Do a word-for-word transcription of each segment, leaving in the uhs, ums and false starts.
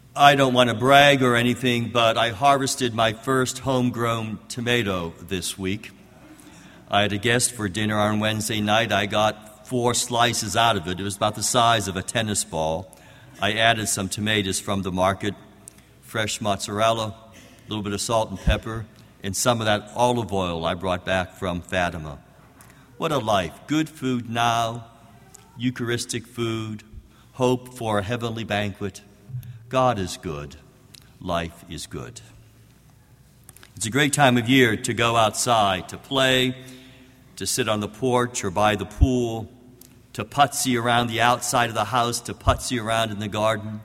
I don't want to brag or anything, but I harvested my first homegrown tomato this week. I had a guest for dinner on Wednesday night. I got four slices out of it. It was about the size of a tennis ball. I added some tomatoes from the market, fresh mozzarella, a little bit of salt and pepper, and some of that olive oil I brought back from Fatima. What a life. Good food now, Eucharistic food, hope for a heavenly banquet. God is good. Life is good. It's a great time of year to go outside, to play, to sit on the porch or by the pool, to putsy around the outside of the house, to putsy around in the garden.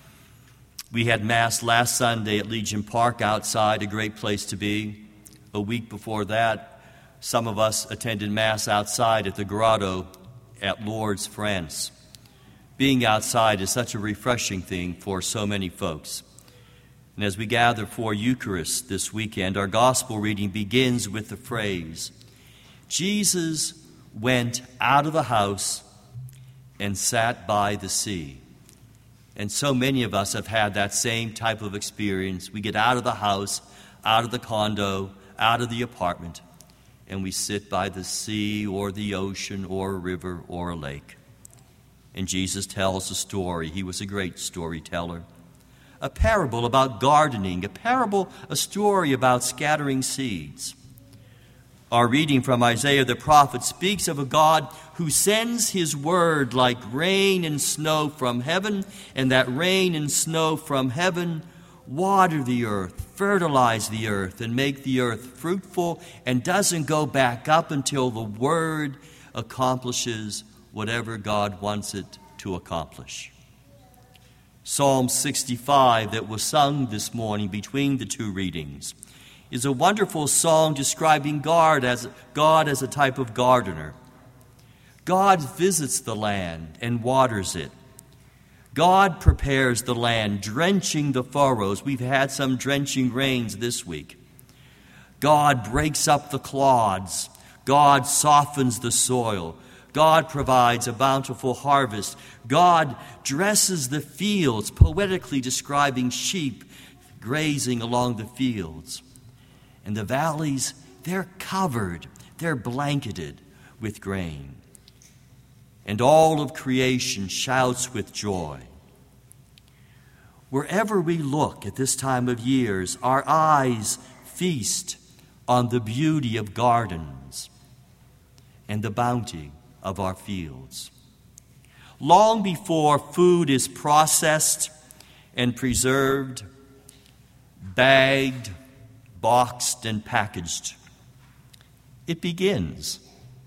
We had Mass last Sunday at Legion Park outside, a great place to be. A week before that, some of us attended Mass outside at the Grotto at Lourdes, France. Being outside is such a refreshing thing for so many folks. And as we gather for Eucharist this weekend, our gospel reading begins with the phrase, Jesus went out of the house and sat by the sea. And so many of us have had that same type of experience. We get out of the house, out of the condo, out of the apartment, and we sit by the sea or the ocean or a river or a lake. And Jesus tells a story. He was a great storyteller. A parable about gardening, a parable, a story about scattering seeds. Our reading from Isaiah the prophet speaks of a God who sends his word like rain and snow from heaven, and that rain and snow from heaven water the earth, fertilize the earth, and make the earth fruitful, and doesn't go back up until the word accomplishes whatever God wants it to accomplish. Psalm sixty-five that was sung this morning between the two readings is a wonderful song describing God as, God as a type of gardener. God visits the land and waters it. God prepares the land, drenching the furrows. We've had some drenching rains this week. God breaks up the clods. God softens the soil. God provides a bountiful harvest. God dresses the fields, poetically describing sheep grazing along the fields. And the valleys, they're covered, they're blanketed with grain. And all of creation shouts with joy. Wherever we look at this time of years, our eyes feast on the beauty of gardens and the bounty of our fields. Long before food is processed and preserved, bagged, boxed, and packaged, it begins.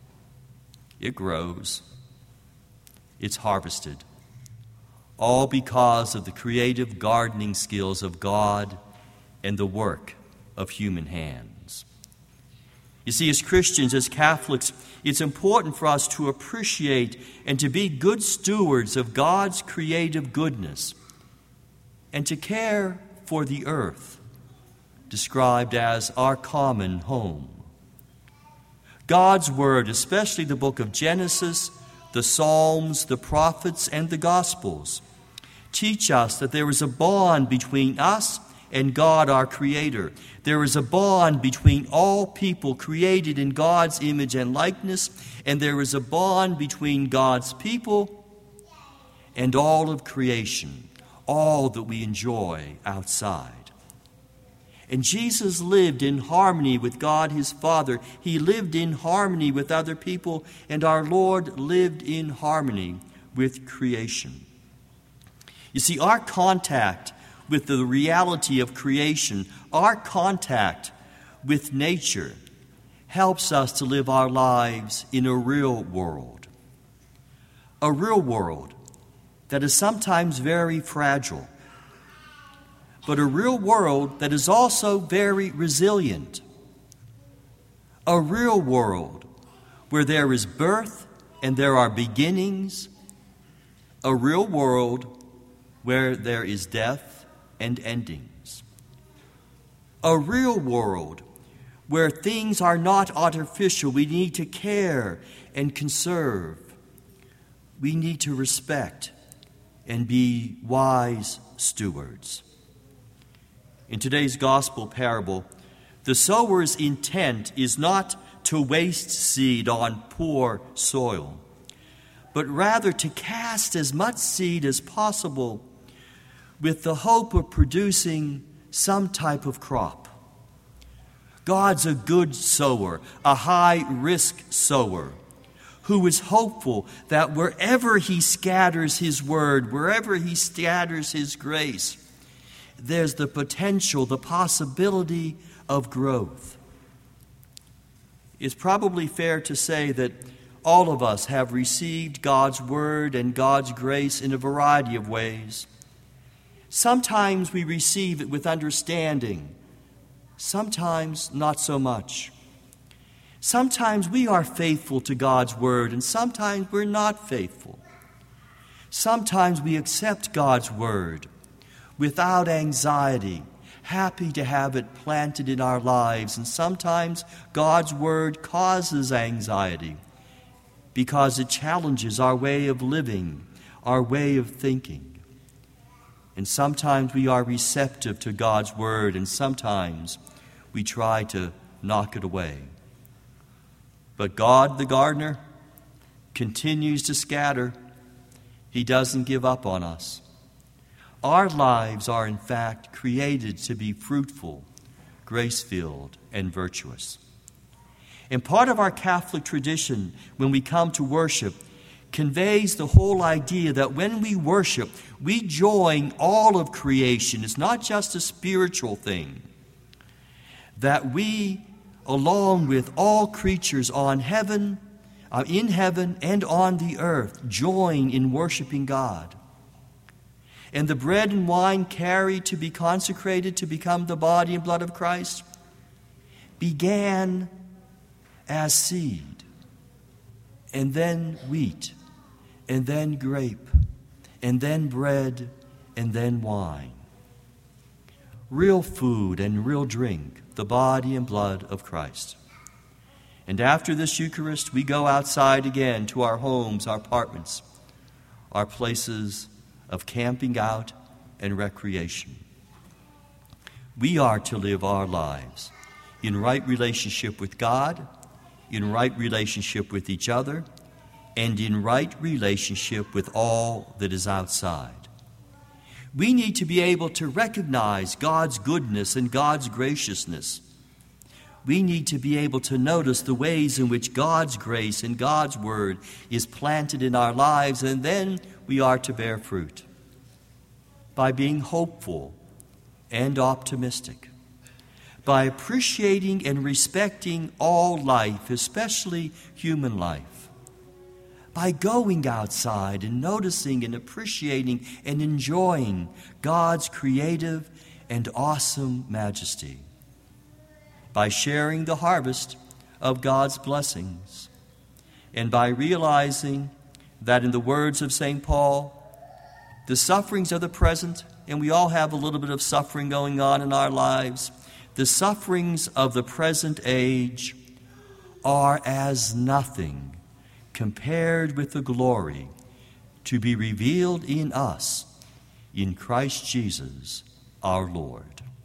It grows. It's harvested. All because of the creative gardening skills of God and the work of human hands. You see, as Christians, as Catholics, it's important for us to appreciate and to be good stewards of God's creative goodness and to care for the earth, described as our common home. God's Word, especially the book of Genesis, the Psalms, the prophets, and the Gospels, teach us that there is a bond between us and God, our Creator. There is a bond between all people created in God's image and likeness, and there is a bond between God's people and all of creation, all that we enjoy outside. And Jesus lived in harmony with God his Father. He lived in harmony with other people, and our Lord lived in harmony with creation. You see, our contact with the reality of creation, our contact with nature, helps us to live our lives in a real world. A real world that is sometimes very fragile, but a real world that is also very resilient. A real world where there is birth and there are beginnings. A real world where there is death and endings. A real world where things are not artificial. We need to care and conserve. We need to respect and be wise stewards. In today's gospel parable, the sower's intent is not to waste seed on poor soil, but rather to cast as much seed as possible with the hope of producing some type of crop. God's a good sower, a high-risk sower, who is hopeful that wherever he scatters his word, wherever he scatters his grace, there's the potential, the possibility of growth. It's probably fair to say that all of us have received God's word and God's grace in a variety of ways. Sometimes we receive it with understanding, sometimes not so much. Sometimes we are faithful to God's word, and sometimes we're not faithful. Sometimes we accept God's word without anxiety, happy to have it planted in our lives. And sometimes God's word causes anxiety because it challenges our way of living, our way of thinking. And sometimes we are receptive to God's word, and sometimes we try to knock it away. But God, the gardener, continues to scatter. He doesn't give up on us. Our lives are, in fact, created to be fruitful, grace-filled, and virtuous. And part of our Catholic tradition, when we come to worship, conveys the whole idea that when we worship, we join all of creation. It's not just a spiritual thing. That we, along with all creatures on heaven, uh, in heaven and on the earth, join in worshiping God. And the bread and wine carried to be consecrated to become the body and blood of Christ began as seed, and then wheat, and then grape, and then bread, and then wine. Real food and real drink, the body and blood of Christ. And after this Eucharist, we go outside again to our homes, our apartments, our places of camping out and recreation. We are to live our lives in right relationship with God, in right relationship with each other, and in right relationship with all that is outside. We need to be able to recognize God's goodness and God's graciousness. We need to be able to notice the ways in which God's grace and God's word is planted in our lives, and then we are to bear fruit by being hopeful and optimistic, by appreciating and respecting all life, especially human life, by going outside and noticing and appreciating and enjoying God's creative and awesome majesty, by sharing the harvest of God's blessings, and by realizing that, in the words of Saint Paul, the sufferings of the present, and we all have a little bit of suffering going on in our lives, the sufferings of the present age are as nothing compared with the glory to be revealed in us in Christ Jesus our Lord.